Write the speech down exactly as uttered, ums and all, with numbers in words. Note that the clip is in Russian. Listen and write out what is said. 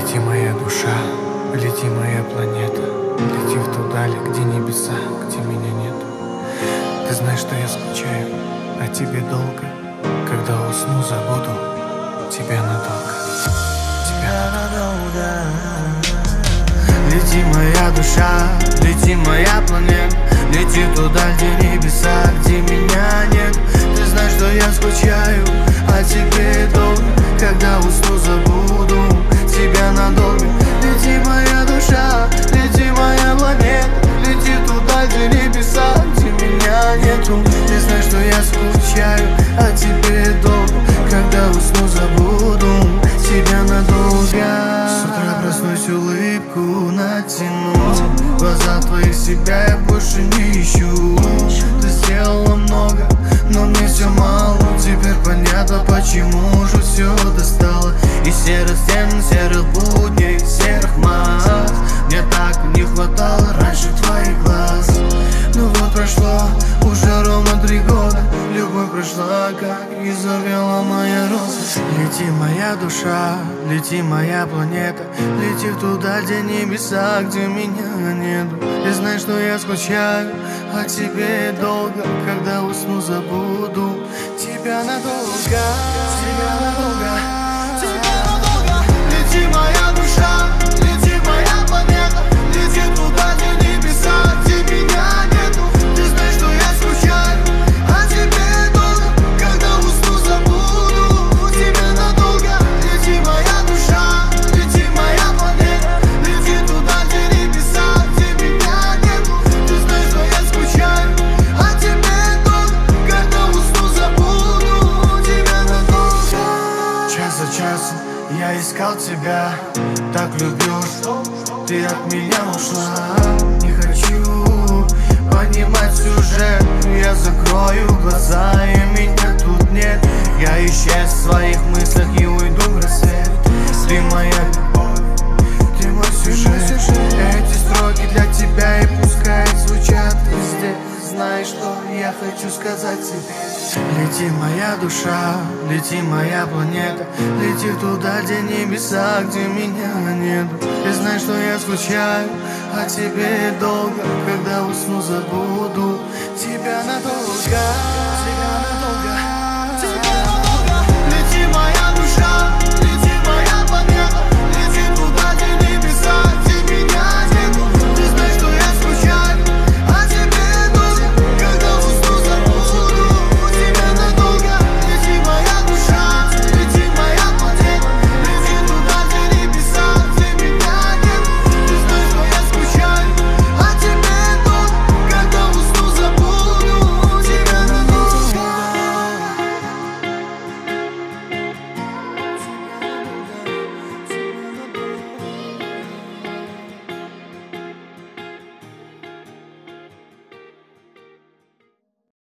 Лети, моя душа, лети, моя планета. Лети в ту даль, где небеса, где меня нет. Ты знаешь, что я скучаю о тебе долго. Когда усну, забуду тебя надолго. Тебя надолго. Лети, моя душа, лети, моя планета. Лети туда, где небеса, где меня нет. Ты знаешь, что я скучаю о тебе долго. Когда усну, забуду тебя надолго. Лети, моя душа, лети, моя планета. Лети туда, где небеса, где меня нету. Ты знаешь, что я скучаю о тебе долго. Когда усну, забуду тебя надолго. С утра проснусь, улыбку натяну. В глаза твоих себя я больше не ищу. Ты сделала много, но мне все мало. Теперь понятно, почему же все достало. И серых стен, серых будней, серых масс. Мне так не хватало раньше твоих глаз. Ну вот прошло уже ровно три года. Любовь прошла, как и завела моя роза. Лети, моя душа, лети, моя планета. Лети туда, где небеса, где меня нету. И знай, что я скучаю о тебе долго. Когда усну, забуду тебя надолго. Тебя надолго. Тебя надолго. Лети, моя душа, лети, моя планета. Лети туда, где небеса, где меня нету. Ты знаешь, что я скучаю о тебе долго. Когда усну, забуду тебя надолго. Лети, моя душа, лети, моя планета. Лети туда, где небеса, где меня нету. Ты знаешь, что я скучаю о тебе долго. Когда усну, забуду тебя надолго. Час за часом я искал тебя, так любил, что ты от меня ушла. Не хочу понимать сюжет. Я закрою глаза, и меня тут нет. Я исчез в своих мыслях и уйду в рассвет. Ты моя любовь, ты мой сюжет. Эти строки для тебя, и пускай звучат везде. Знаешь, что я хочу сказать тебе. Лети, моя душа, лети, моя планета. Лети туда, где небеса, где меня нету. И знай, что я скучаю о тебе долго. Когда усну, забуду тебя надолго.